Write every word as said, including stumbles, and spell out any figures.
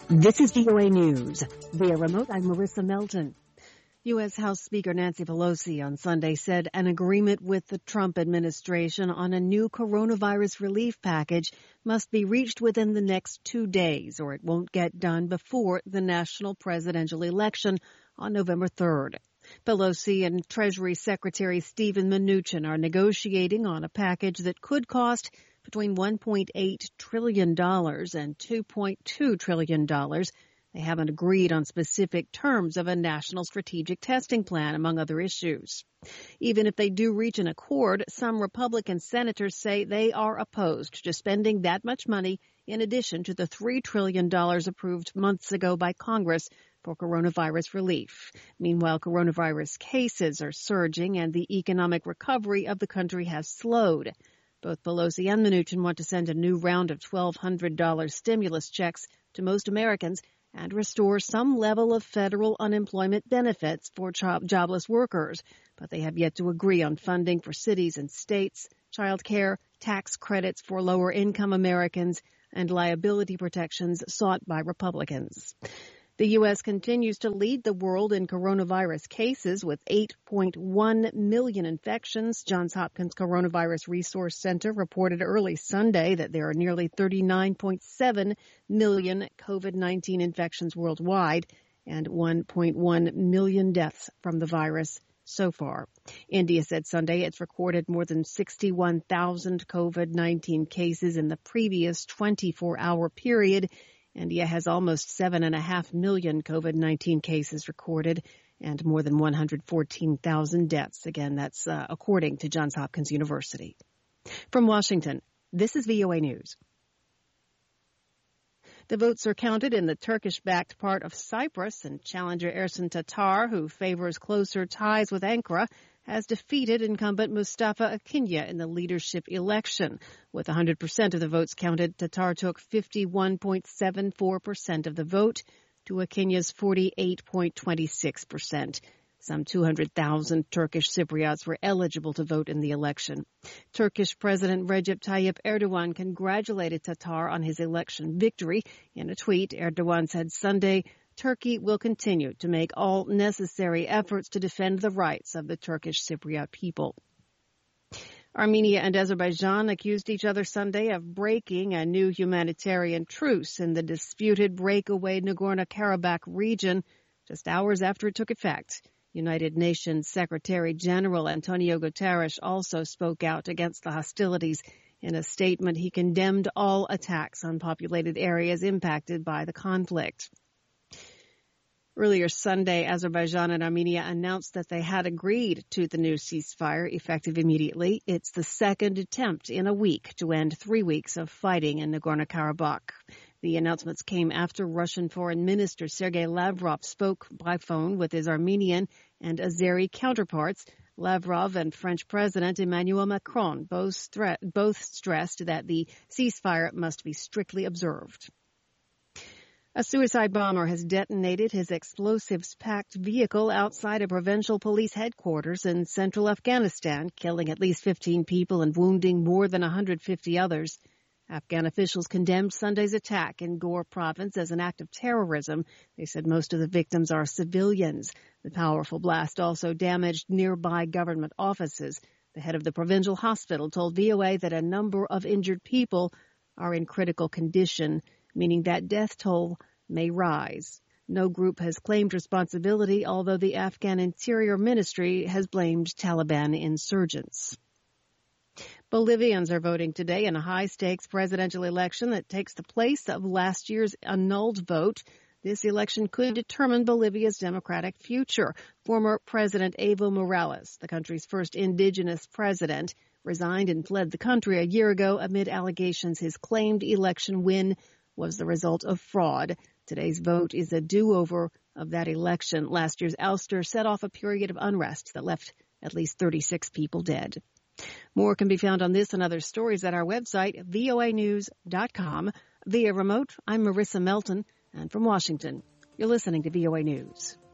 This is V O A News. Via remote, I'm Marissa Melton. U S. House Speaker Nancy Pelosi on Sunday said an agreement with the Trump administration on a new coronavirus relief package must be reached within the next two days, or it won't get done before the national presidential election on November third. Pelosi and Treasury Secretary Steven Mnuchin are negotiating on a package that could cost between one point eight trillion dollars and two point two trillion dollars. They haven't agreed on specific terms of a national strategic testing plan, among other issues. Even if they do reach an accord, some Republican senators say they are opposed to spending that much money in addition to the three trillion dollars approved months ago by Congress for coronavirus relief. Meanwhile, coronavirus cases are surging and the economic recovery of the country has slowed. Both Pelosi and Mnuchin want to send a new round of twelve hundred dollars stimulus checks to most Americans and restore some level of federal unemployment benefits for job- jobless workers. But they have yet to agree on funding for cities and states, child care, tax credits for lower-income Americans, and liability protections sought by Republicans. The U S continues to lead the world in coronavirus cases with eight point one million infections. Johns Hopkins Coronavirus Resource Center reported early Sunday that there are nearly thirty-nine point seven million COVID nineteen infections worldwide and one point one million deaths from the virus so far. India said Sunday it's recorded more than sixty-one thousand COVID nineteen cases in the previous twenty-four hour period. India has almost seven and a half million COVID nineteen cases recorded and more than one hundred fourteen thousand deaths. Again, that's uh, according to Johns Hopkins University. From Washington, this is V O A News. The votes are counted in the Turkish-backed part of Cyprus, and challenger Ersin Tatar, who favors closer ties with Ankara, has defeated incumbent Mustafa Akinya in the leadership election. With one hundred percent of the votes counted, Tatar took fifty-one point seven four percent of the vote to Akinya's forty-eight point two six percent. Some two hundred thousand Turkish Cypriots were eligible to vote in the election. Turkish President Recep Tayyip Erdogan congratulated Tatar on his election victory. In a tweet, Erdogan said Sunday, Turkey will continue to make all necessary efforts to defend the rights of the Turkish Cypriot people. Armenia and Azerbaijan accused each other Sunday of breaking a new humanitarian truce in the disputed breakaway Nagorno-Karabakh region just hours after it took effect. United Nations Secretary General Antonio Guterres also spoke out against the hostilities. In a statement, he condemned all attacks on populated areas impacted by the conflict. Earlier Sunday, Azerbaijan and Armenia announced that they had agreed to the new ceasefire, effective immediately. It's the second attempt in a week to end three weeks of fighting in Nagorno-Karabakh. The announcements came after Russian Foreign Minister Sergei Lavrov spoke by phone with his Armenian and Azeri counterparts. Lavrov and French President Emmanuel Macron both, stre- both stressed that the ceasefire must be strictly observed. A suicide bomber has detonated his explosives-packed vehicle outside a provincial police headquarters in central Afghanistan, killing at least fifteen people and wounding more than one hundred fifty others. Afghan officials condemned Sunday's attack in Ghor province as an act of terrorism. They said most of the victims are civilians. The powerful blast also damaged nearby government offices. The head of the provincial hospital told V O A that a number of injured people are in critical condition, meaning that death toll may rise. No group has claimed responsibility, although the Afghan Interior Ministry has blamed Taliban insurgents. Bolivians are voting today in a high-stakes presidential election that takes the place of last year's annulled vote. This election could determine Bolivia's democratic future. Former President Evo Morales, the country's first indigenous president, resigned and fled the country a year ago amid allegations his claimed election win was the result of fraud. Today's vote is a do-over of that election. Last year's ouster set off a period of unrest that left at least thirty-six people dead. More can be found on this and other stories at our website, V O A news dot com. Via remote, I'm Marissa Melton, and from Washington, you're listening to V O A News.